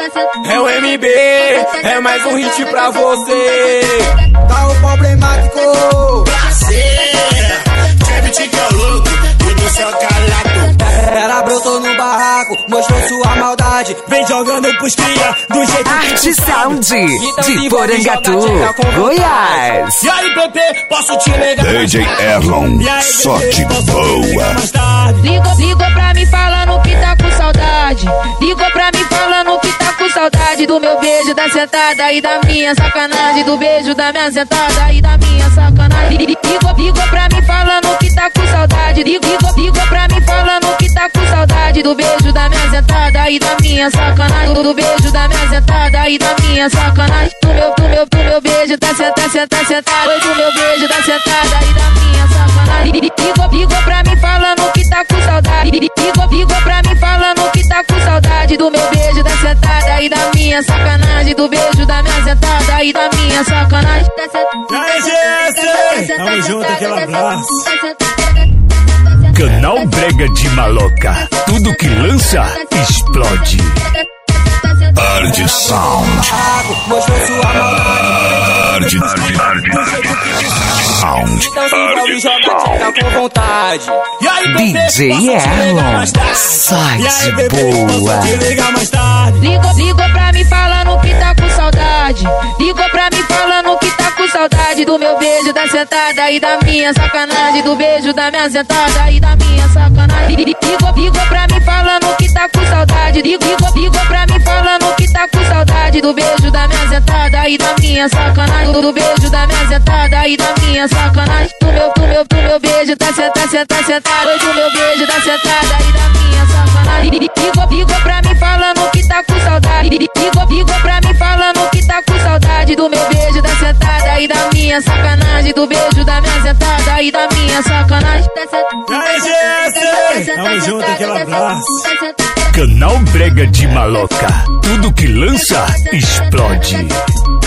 É o MB, é mais um hit pra você. Tá o problemático. Prazer, Kevin que é louco e do céu calado. Ela brotou no barraco, mostrou sua maldade. Vem jogando pros cria do jeito Arte que tu sabe. Sound de Porangatu, Goiás. E aí, Pepe, posso te negar? DJ Erlon, sorte boa. Ligou pra mim falando que tá com saudade. Ligou pra mim falando que tá com saudade do meu beijo, da sentada e da minha sacanagem. Do beijo, da minha sentada e da minha sacanagem. Ligou pra mim falando que tá com saudade. Ligou pra mim falando que tá com saudade do beijo, da minha sentada e da minha sacanagem. Do beijo, da minha sentada e da minha sacanagem. Do meu beijo, tá sentada. Hoje o meu beijo, da sentada e da minha sacanagem. Ligou pra mim falando que tá com saudade. Ligou pra mim falando que tá com saudade do meu beijo, da sentada e da minha sacanagem. Do beijo, da minha sentada e da minha sacanagem. Aí, GS, tamo junto, aquele abraço. Canal Brega de Maloca, tudo que lança, explode. Arte Sound. Mostrou sua maldade. Sound. Então se envolve, joga, tá com vontade. E aí, Pepe, DJ posso te negar Erlon, mais tarde? sorte E aí, Pepe, posso boa. te ligar mais tarde? Ligou pra mim falando que tá com saudade. Ligou pra mim falando que tá com saudade do meu beijo, da sentada e da minha sacanagem. Do beijo, da minha sentada e da minha sacanagem. Ligou pra mim falando que tá com saudade. Ligou pra mim falando que tá com saudade do beijo, da minha sentada e da minha sacanagem. Do beijo, da minha sentada e da minha sacanagem. Do meu beijo, tá sentada. Hoje o meu beijo, da sentada e da minha sacanagem. Ligou pra mim falando que tá com saudade. Ligou pra mim falando que tá com saudade do meu beijo, da sentada e da minha sacanagem. Do beijo, da minha sentada e da minha sacanagem. Aí, GS, tamo junto, aquele abraço. Canal Brega de Maloca, tudo que lança, explode.